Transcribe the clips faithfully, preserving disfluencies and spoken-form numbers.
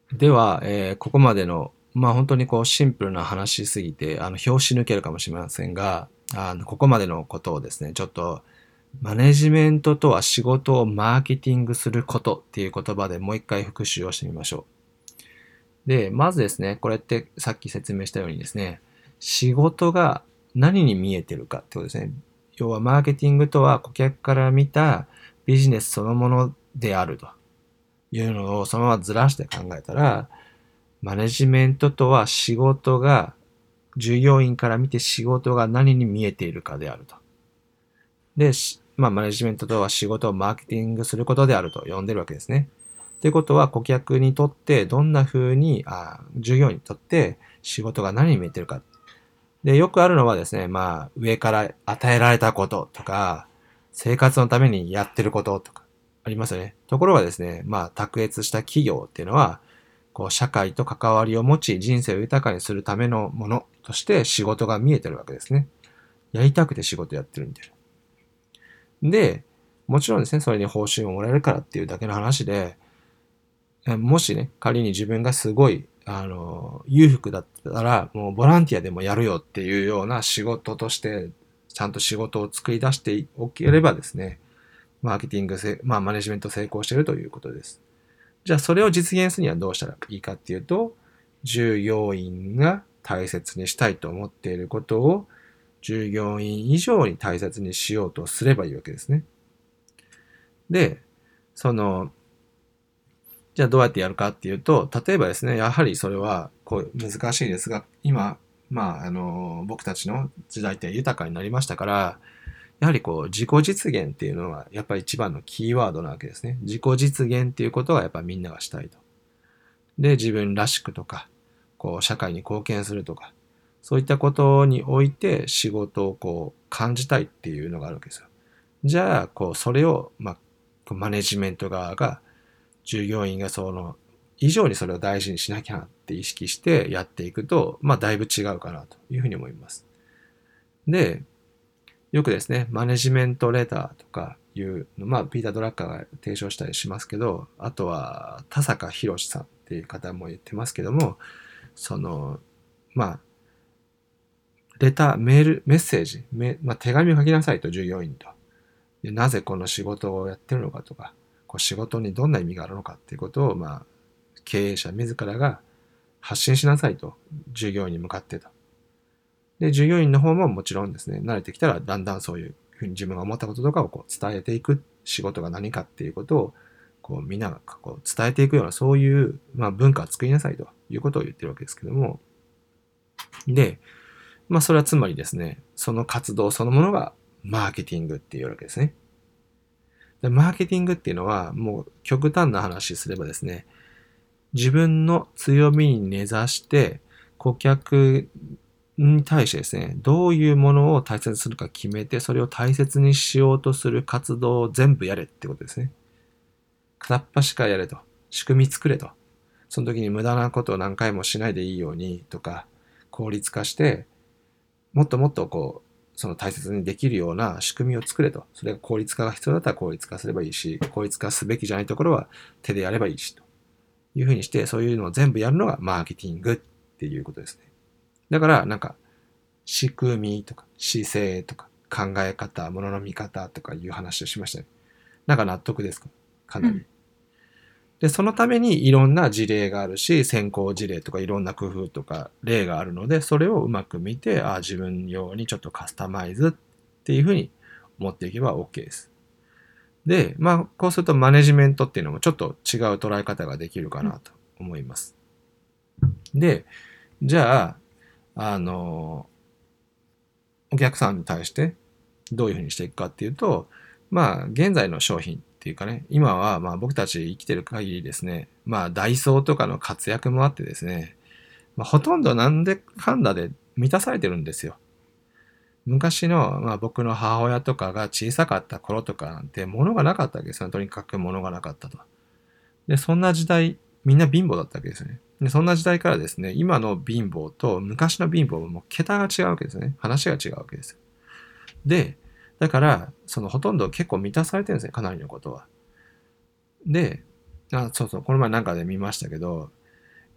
では、えーここまでの、まあ本当にこうシンプルな話すぎて、あの、拍子抜けるかもしれませんが、あの、ここまでのことをですね、ちょっと、マネジメントとは仕事をマーケティングすることっていう言葉でもう一回復習をしてみましょう。で、まずですね、これってさっき説明したようにですね、仕事が何に見えてるかってことですね。要はマーケティングとは顧客から見たビジネスそのものであるというのをそのままずらして考えたら、マネジメントとは仕事が、従業員から見て仕事が何に見えているかであると。で、まあ、マネジメントとは仕事をマーケティングすることであると呼んでるわけですね。ということは、顧客にとってどんな風に、あ従業員にとって仕事が何に見えてるか。で、よくあるのはですね、まあ、上から与えられたこととか、生活のためにやってることとか、ありますよね。ところがですね、まあ、卓越した企業っていうのは、こう、社会と関わりを持ち、人生を豊かにするためのものとして仕事が見えてるわけですね。やりたくて仕事やってるみたいな。で、もちろんですね、それに報酬をもらえるからっていうだけの話で、もしね、仮に自分がすごい、あの、裕福だったら、もうボランティアでもやるよっていうような仕事として、ちゃんと仕事を作り出しておければですね、マーケティングせ、まあ、マネジメント成功しているということです。じゃあ、それを実現するにはどうしたらいいかっていうと、従業員が大切にしたいと思っていることを、従業員以上に大切にしようとすればいいわけですね。で、その、じゃあどうやってやるかっていうと、例えばですね、やはりそれはこう難しいですが、今、まあ、あの、僕たちの時代って豊かになりましたから、やはりこう自己実現っていうのはやっぱり一番のキーワードなわけですね。自己実現っていうことはやっぱみんながしたいと。で、自分らしくとか、こう社会に貢献するとか、そういったことにおいて仕事をこう感じたいっていうのがあるわけですよ。じゃあ、こう、それを、まあ、マネジメント側が従業員がその以上にそれを大事にしなきゃって意識してやっていくと、まあだいぶ違うかなというふうに思います。で、よくですね、マネジメントレターとかいうの、まあピーター・ドラッカーが提唱したりしますけど、あとは田坂宏さんっていう方も言ってますけども、その、まあ、レター、メール、メッセージ、まあ、手紙を書きなさいと従業員と。でなぜこの仕事をやってるのかとか、こう仕事にどんな意味があるのかっていうことを、まあ、経営者自らが発信しなさいと、従業員に向かってと。で、従業員の方ももちろんですね、慣れてきたらだんだんそういうふうに自分が思ったこととかをこう伝えていく仕事が何かっていうことを、こうみんながこう伝えていくようなそういう、まあ、文化を作りなさいということを言ってるわけですけども、で、まあそれはつまりですね、その活動そのものがマーケティングっていうわけですね。でマーケティングっていうのはもう極端な話すればですね、自分の強みに根ざして顧客に対してですね、どういうものを大切にするか決めて、それを大切にしようとする活動を全部やれってことですね。片っ端からやれと。仕組み作れと。その時に無駄なことを何回もしないでいいようにとか、効率化して、もっともっとこう、その大切にできるような仕組みを作れと。それが効率化が必要だったら効率化すればいいし、効率化すべきじゃないところは手でやればいいしというふうにして、そういうのを全部やるのがマーケティングっていうことですね。だから、なんか、仕組みとか姿勢とか考え方、ものの見方とかいう話をしましたね。なんか納得ですか？かなり。 うん。 で、そのためにいろんな事例があるし、先行事例とかいろんな工夫とか例があるので、それをうまく見て、ああ、自分用にちょっとカスタマイズっていうふうに持っていけば OK です。で、まあ、こうするとマネジメントっていうのもちょっと違う捉え方ができるかうん。 なと思います。で、じゃあ、あの、お客さんに対してどういうふうにしていくかっていうと、まあ、現在の商品っていうかね、今はまあ僕たち生きてる限りですね、まあ、ダイソーとかの活躍もあってですね、まあ、ほとんどなんでかんだで満たされてるんですよ。昔の、まあ、僕の母親とかが小さかった頃とかなんて物がなかったわけですよ。とにかく物がなかったと。で、そんな時代、みんな貧乏だったわけですよね。で、そんな時代からですね、今の貧乏と昔の貧乏はもう桁が違うわけですね。話が違うわけですよ。で、だから、そのほとんど結構満たされてるんですね、かなりのことは。で、あ、そうそう、この前なんかで見ましたけど、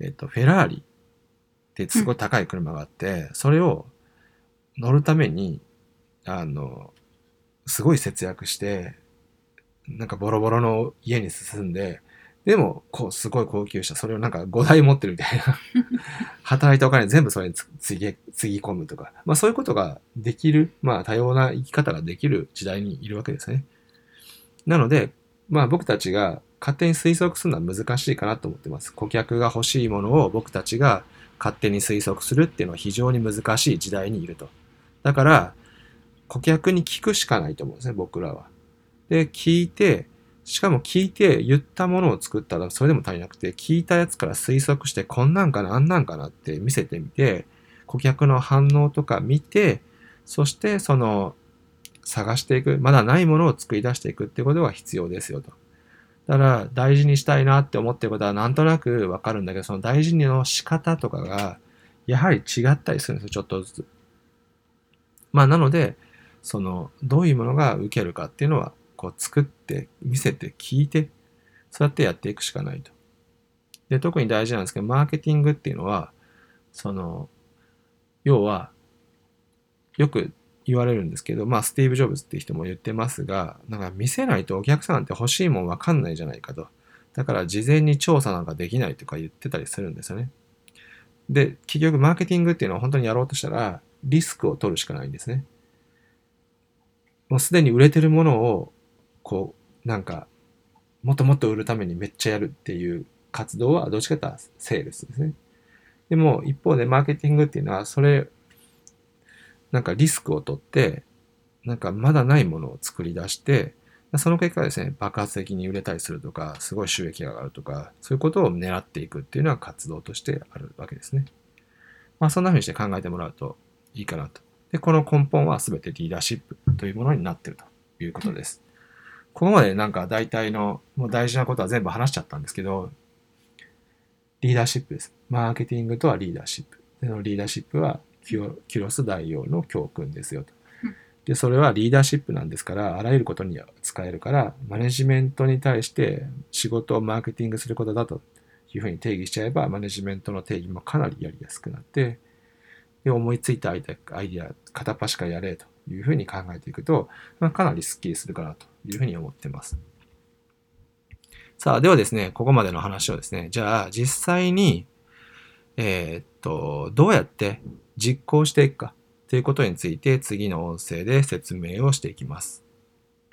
えっと、フェラーリってすごい高い車があって、それを乗るために、あの、すごい節約して、なんかボロボロの家に進んで、でも、こう、すごい高級車、それをなんかごだい持ってるみたいな。働いたお金全部それにつつぎ、つぎ込むとか。まあそういうことができる、まあ多様な生き方ができる時代にいるわけですね。なので、まあ僕たちが勝手に推測するのは難しいかなと思ってます。顧客が欲しいものを僕たちが勝手に推測するっていうのは非常に難しい時代にいると。だから、顧客に聞くしかないと思うんですね、僕らは。で、聞いて、しかも聞いて言ったものを作ったらそれでも足りなくて、聞いたやつから推測してこんなんかな、あんなんかなって見せてみて、顧客の反応とか見て、そしてその探していく、まだないものを作り出していくってことが必要ですよと。だから大事にしたいなって思ってることはなんとなくわかるんだけど、その大事の仕方とかがやはり違ったりするんですよ、ちょっとずつ。まあなので、そのどういうものが受けるかっていうのはこう作って見せて聞いてそうやってやっていくしかないと。で特に大事なんですけど、マーケティングっていうのはその要はよく言われるんですけど、まあスティーブ・ジョブズっていう人も言ってますが、なんか見せないとお客さんって欲しいもんわかんないじゃないかと。だから事前に調査なんかできないとか言ってたりするんですよね。で結局マーケティングっていうのは本当にやろうとしたらリスクを取るしかないんですね。もうすでに売れてるものをこうなんかもっともっと売るためにめっちゃやるっていう活動はどっちかというとセールスですね。でも一方でマーケティングっていうのはそれなんかリスクを取ってなんかまだないものを作り出してその結果ですね爆発的に売れたりするとかすごい収益が上がるとかそういうことを狙っていくっていうのは活動としてあるわけですね。まあそんな風にして考えてもらうといいかなと。でこの根本は全てリーダーシップというものになっているということです。ここまでなんか大体のもう大事なことは全部話しちゃったんですけど、リーダーシップです。マーケティングとはリーダーシップ。でのリーダーシップはキュロス大王の教訓ですよと。で、それはリーダーシップなんですから、あらゆることに使えるから、マネジメントに対して仕事をマーケティングすることだというふうに定義しちゃえば、マネジメントの定義もかなりやりやすくなって、で、思いついたアイデア、片っ端からやれというふうに考えていくと、まあ、かなりスッキリするかなというふうに思っています。さあ、ではですね、ここまでの話をですね、じゃあ実際に、えー、っと、どうやって実行していくかということについて次の音声で説明をしていきます。